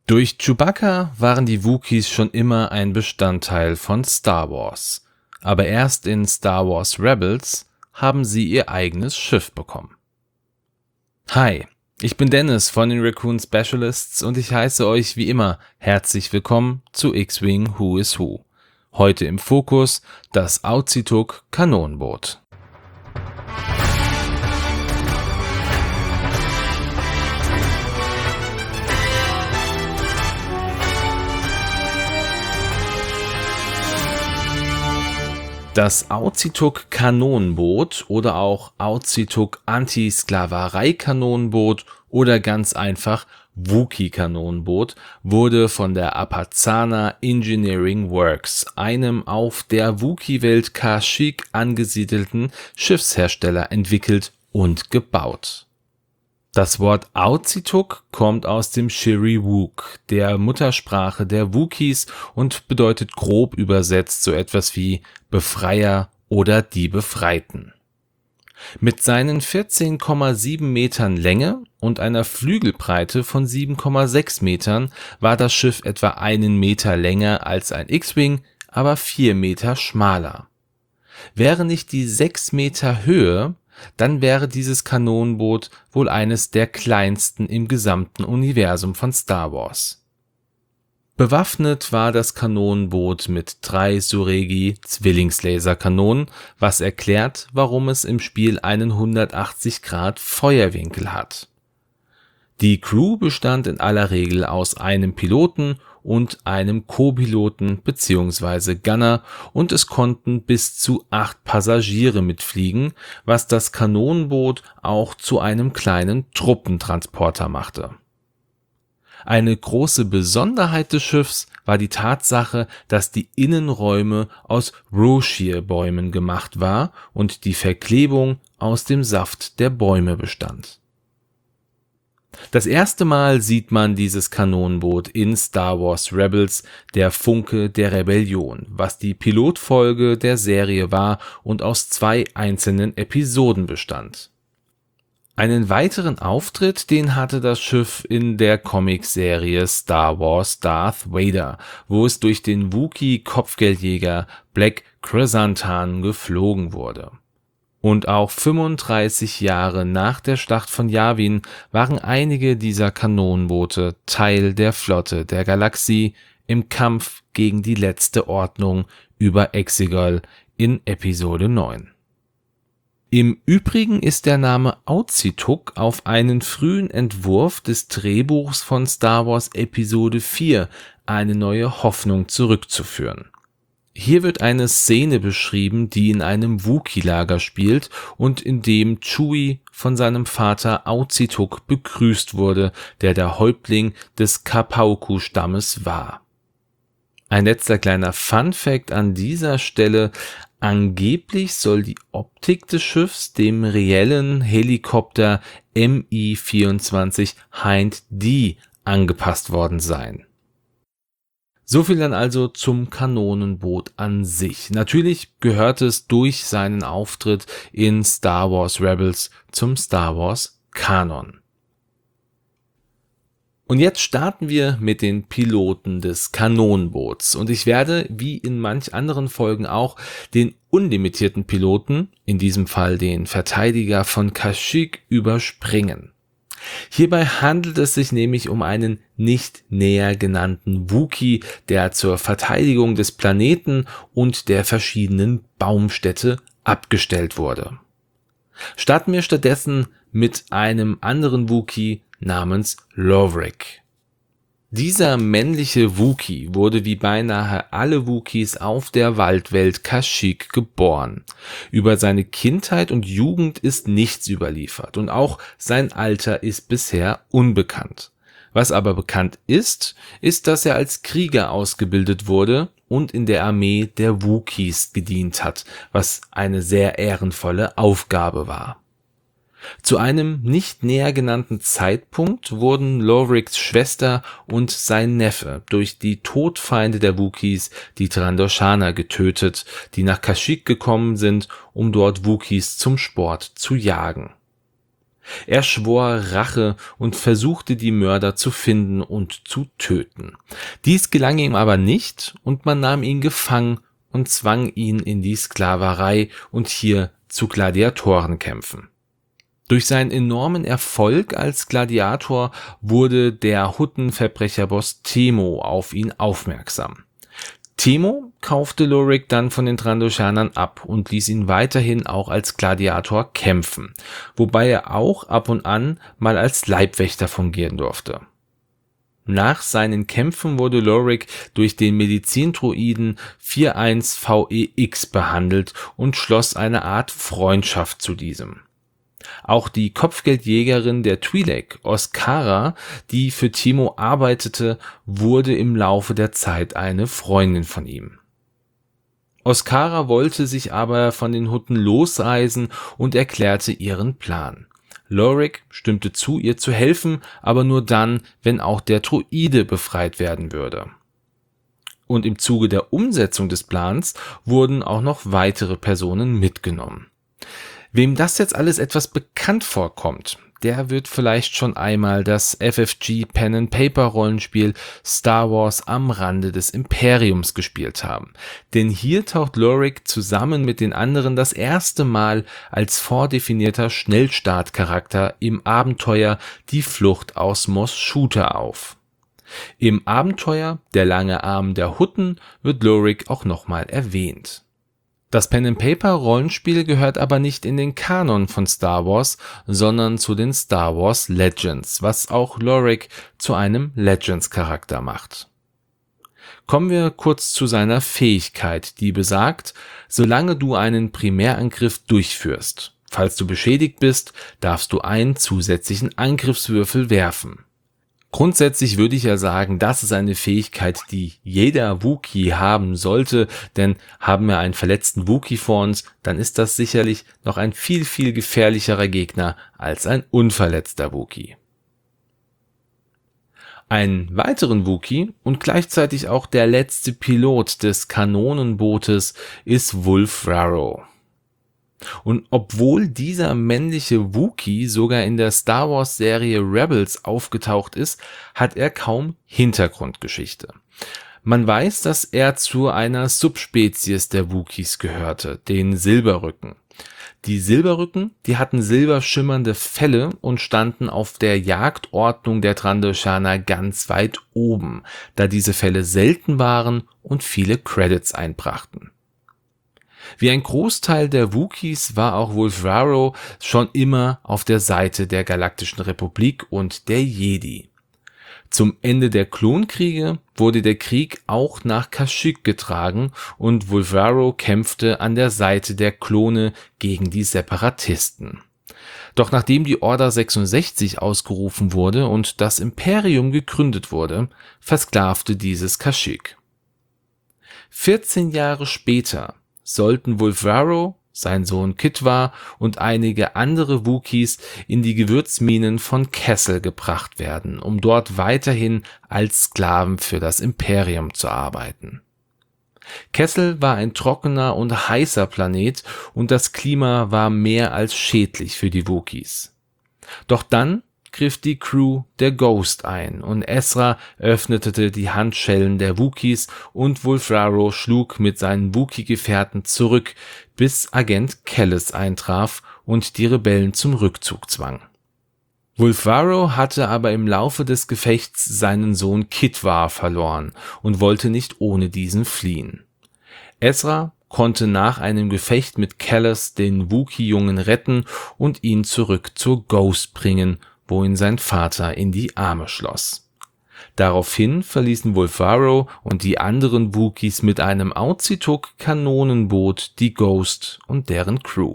Durch Chewbacca waren die Wookiees schon immer ein Bestandteil von Star Wars. Aber erst in Star Wars Rebels haben sie ihr eigenes Schiff bekommen. Hi, ich bin Dennis von den Raccoon Specialists und ich heiße euch wie immer herzlich willkommen zu X-Wing Who is Who. Heute im Fokus das Aozituk Kanonenboot. Das Aozituk Kanonenboot oder auch Aozituk Anti-Sklaverei-Kanonenboot oder ganz einfach Wookie-Kanonenboot wurde von der Apazana Engineering Works, einem auf der Wookie-Welt Kashyyyk angesiedelten Schiffshersteller, entwickelt und gebaut. Das Wort Aozituk kommt aus dem Shiri-Wook, der Muttersprache der Wookiees, und bedeutet grob übersetzt so etwas wie Befreier oder die Befreiten. Mit seinen 14,7 Metern Länge und einer Flügelbreite von 7,6 Metern war das Schiff etwa einen Meter länger als ein X-Wing, aber 4 Meter schmaler. Wäre nicht die 6 Meter Höhe, dann wäre dieses Kanonenboot wohl eines der kleinsten im gesamten Universum von Star Wars. Bewaffnet war das Kanonenboot mit 3 Suregi-Zwillingslaserkanonen, was erklärt, warum es im Spiel einen 180° Feuerwinkel hat. Die Crew bestand in aller Regel aus einem Piloten und einem Co-Piloten bzw. Gunner und es konnten bis zu 8 Passagiere mitfliegen, was das Kanonenboot auch zu einem kleinen Truppentransporter machte. Eine große Besonderheit des Schiffs war die Tatsache, dass die Innenräume aus Roshir-Bäumen gemacht war und die Verklebung aus dem Saft der Bäume bestand. Das erste Mal sieht man dieses Kanonenboot in Star Wars Rebels, der Funke der Rebellion, was die Pilotfolge der Serie war und aus 2 einzelnen Episoden bestand. Einen weiteren Auftritt, den hatte das Schiff in der Comicserie Star Wars Darth Vader, wo es durch den Wookiee-Kopfgeldjäger Black Krrsantan geflogen wurde. Und auch 35 Jahre nach der Schlacht von Yavin waren einige dieser Kanonenboote Teil der Flotte der Galaxie im Kampf gegen die letzte Ordnung über Exegol in Episode 9. Im Übrigen ist der Name Aozituk auf einen frühen Entwurf des Drehbuchs von Star Wars Episode 4, Eine neue Hoffnung, zurückzuführen. Hier wird eine Szene beschrieben, die in einem Wookie-Lager spielt und in dem Chewie von seinem Vater Aozituk begrüßt wurde, der Häuptling des Kapauku-Stammes war. Ein letzter kleiner Fun-Fact an dieser Stelle: Angeblich soll die Optik des Schiffs dem reellen Helikopter Mi-24 Hind D angepasst worden sein. So viel dann also zum Kanonenboot an sich. Natürlich gehört es durch seinen Auftritt in Star Wars Rebels zum Star Wars Kanon. Und jetzt starten wir mit den Piloten des Kanonenboots und ich werde, wie in manch anderen Folgen auch, den unlimitierten Piloten, in diesem Fall den Verteidiger von Kashyyyk, überspringen. Hierbei handelt es sich nämlich um einen nicht näher genannten Wookie, der zur Verteidigung des Planeten und der verschiedenen Baumstädte abgestellt wurde. Starten wir stattdessen mit einem anderen Wookie namens Lovrik. Dieser männliche Wookie wurde wie beinahe alle Wookies auf der Waldwelt Kashyyyk geboren. Über seine Kindheit und Jugend ist nichts überliefert und auch sein Alter ist bisher unbekannt. Was aber bekannt ist, dass er als Krieger ausgebildet wurde und in der Armee der Wookiees gedient hat, was eine sehr ehrenvolle Aufgabe war. Zu einem nicht näher genannten Zeitpunkt wurden Lovriks Schwester und sein Neffe durch die Todfeinde der Wookiees, die Trandoshaner, getötet, die nach Kashyyyk gekommen sind, um dort Wookiees zum Sport zu jagen. Er schwor Rache und versuchte, die Mörder zu finden und zu töten. Dies gelang ihm aber nicht und man nahm ihn gefangen und zwang ihn in die Sklaverei und hier zu Gladiatorenkämpfen. Durch seinen enormen Erfolg als Gladiator wurde der Huttenverbrecherboss Temo auf ihn aufmerksam. Temo kaufte Lorik dann von den Trandoshanern ab und ließ ihn weiterhin auch als Gladiator kämpfen, wobei er auch ab und an mal als Leibwächter fungieren durfte. Nach seinen Kämpfen wurde Lorik durch den Medizindruiden 41VEX behandelt und schloss eine Art Freundschaft zu diesem. Auch die Kopfgeldjägerin der Twi'lek, Oskara, die für Timo arbeitete, wurde im Laufe der Zeit eine Freundin von ihm. Oskara wollte sich aber von den Hutten losreißen und erklärte ihren Plan. Lorik stimmte zu, ihr zu helfen, aber nur dann, wenn auch der Druide befreit werden würde. Und im Zuge der Umsetzung des Plans wurden auch noch weitere Personen mitgenommen. Wem das jetzt alles etwas bekannt vorkommt, der wird vielleicht schon einmal das FFG Pen-and-Paper-Rollenspiel Star Wars am Rande des Imperiums gespielt haben. Denn hier taucht Lorik zusammen mit den anderen das erste Mal als vordefinierter Schnellstartcharakter im Abenteuer Die Flucht aus Mos Shooter auf. Im Abenteuer Der lange Arm der Hutten wird Lorik auch nochmal erwähnt. Das Pen-and-Paper-Rollenspiel gehört aber nicht in den Kanon von Star Wars, sondern zu den Star Wars Legends, was auch Lorik zu einem Legends-Charakter macht. Kommen wir kurz zu seiner Fähigkeit, die besagt, solange du einen Primärangriff durchführst. Falls du beschädigt bist, darfst du einen zusätzlichen Angriffswürfel werfen. Grundsätzlich würde ich ja sagen, das ist eine Fähigkeit, die jeder Wookiee haben sollte, denn haben wir einen verletzten Wookiee vor uns, dann ist das sicherlich noch ein viel, viel gefährlicherer Gegner als ein unverletzter Wookiee. Einen weiteren Wookiee und gleichzeitig auch der letzte Pilot des Kanonenbootes ist Wulf Raro. Und obwohl dieser männliche Wookiee sogar in der Star Wars Serie Rebels aufgetaucht ist, hat er kaum Hintergrundgeschichte. Man weiß, dass er zu einer Subspezies der Wookiees gehörte, den Silberrücken. Die Silberrücken, die hatten silberschimmernde Felle und standen auf der Jagdordnung der Trandoshaner ganz weit oben, da diese Felle selten waren und viele Credits einbrachten. Wie ein Großteil der Wookiees war auch Wulf Raro schon immer auf der Seite der Galaktischen Republik und der Jedi. Zum Ende der Klonkriege wurde der Krieg auch nach Kashyyyk getragen und Wulf Raro kämpfte an der Seite der Klone gegen die Separatisten. Doch nachdem die Order 66 ausgerufen wurde und das Imperium gegründet wurde, versklavte dieses Kashyyyk. 14 Jahre später sollten Wulf Raro, sein Sohn Kitwa und einige andere Wookiees in die Gewürzminen von Kessel gebracht werden, um dort weiterhin als Sklaven für das Imperium zu arbeiten. Kessel war ein trockener und heißer Planet und das Klima war mehr als schädlich für die Wookiees. Doch dann griff die Crew der Ghost ein und Ezra öffnete die Handschellen der Wookiees und Wulf Raro schlug mit seinen Wookiee-Gefährten zurück, bis Agent Kallus eintraf und die Rebellen zum Rückzug zwang. Wulf Raro hatte aber im Laufe des Gefechts seinen Sohn Kitwa verloren und wollte nicht ohne diesen fliehen. Ezra konnte nach einem Gefecht mit Kallus den Wookiee-Jungen retten und ihn zurück zur Ghost bringen, wo ihn sein Vater in die Arme schloss. Daraufhin verließen Wulf Raro und die anderen Wookiees mit einem Auzituk-Kanonenboot die Ghost und deren Crew.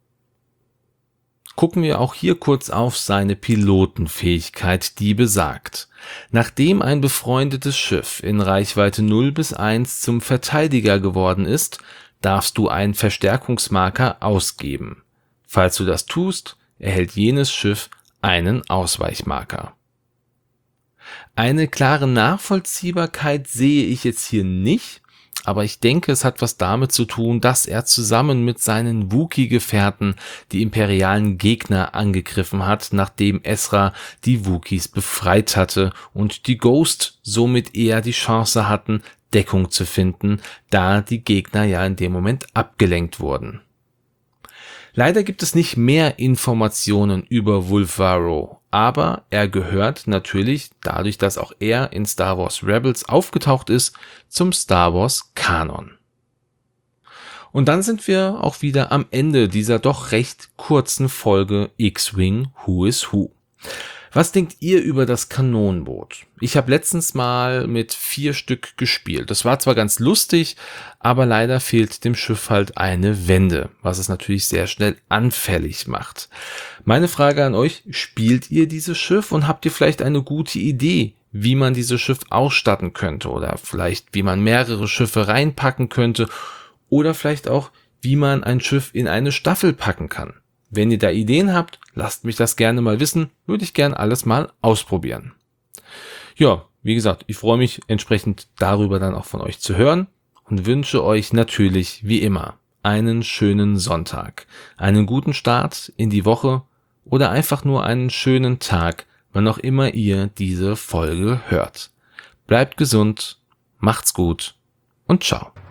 Gucken wir auch hier kurz auf seine Pilotenfähigkeit, die besagt: Nachdem ein befreundetes Schiff in Reichweite 0 bis 1 zum Verteidiger geworden ist, darfst du einen Verstärkungsmarker ausgeben. Falls du das tust, erhält jenes Schiff einen Ausweichmarker. Eine klare Nachvollziehbarkeit sehe ich jetzt hier nicht, aber ich denke, es hat was damit zu tun, dass er zusammen mit seinen Wookiee-Gefährten die imperialen Gegner angegriffen hat, nachdem Ezra die Wookiees befreit hatte und die Ghost somit eher die Chance hatten, Deckung zu finden, da die Gegner ja in dem Moment abgelenkt wurden. Leider gibt es nicht mehr Informationen über Wulf Varro, aber er gehört natürlich, dadurch, dass auch er in Star Wars Rebels aufgetaucht ist, zum Star Wars Kanon. Und dann sind wir auch wieder am Ende dieser doch recht kurzen Folge X-Wing Who is Who. Was denkt ihr über das Kanonenboot? Ich habe letztens mal mit 4 Stück gespielt. Das war zwar ganz lustig, aber leider fehlt dem Schiff halt eine Wende, was es natürlich sehr schnell anfällig macht. Meine Frage an euch, spielt ihr dieses Schiff und habt ihr vielleicht eine gute Idee, wie man dieses Schiff ausstatten könnte oder vielleicht wie man mehrere Schiffe reinpacken könnte oder vielleicht auch wie man ein Schiff in eine Staffel packen kann? Wenn ihr da Ideen habt, lasst mich das gerne mal wissen, würde ich gerne alles mal ausprobieren. Ja, wie gesagt, ich freue mich entsprechend darüber dann auch von euch zu hören und wünsche euch natürlich wie immer einen schönen Sonntag, einen guten Start in die Woche oder einfach nur einen schönen Tag, wann auch immer ihr diese Folge hört. Bleibt gesund, macht's gut und ciao.